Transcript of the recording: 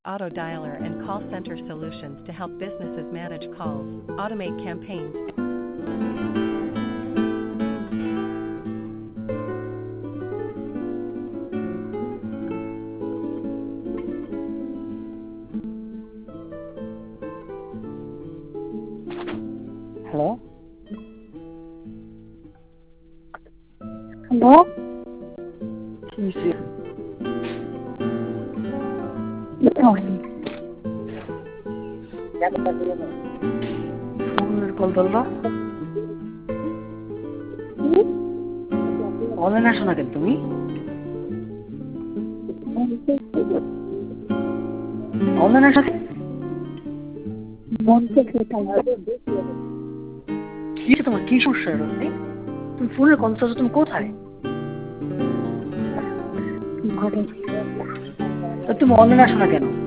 auto dialer and call center solutions to help businesses manage calls, automate campaigns. Hello hello কি হইছে? ফোনের call ধরবা online আসো না কেন তুমি? অনলাইন আসো কেন? কি হয়েছে তোমার? কি সমস্যা হলো? তুমি ফোনের কল ধরছো, তুমি কোথায়? তা তুমি অনলাইন আসো না কেন?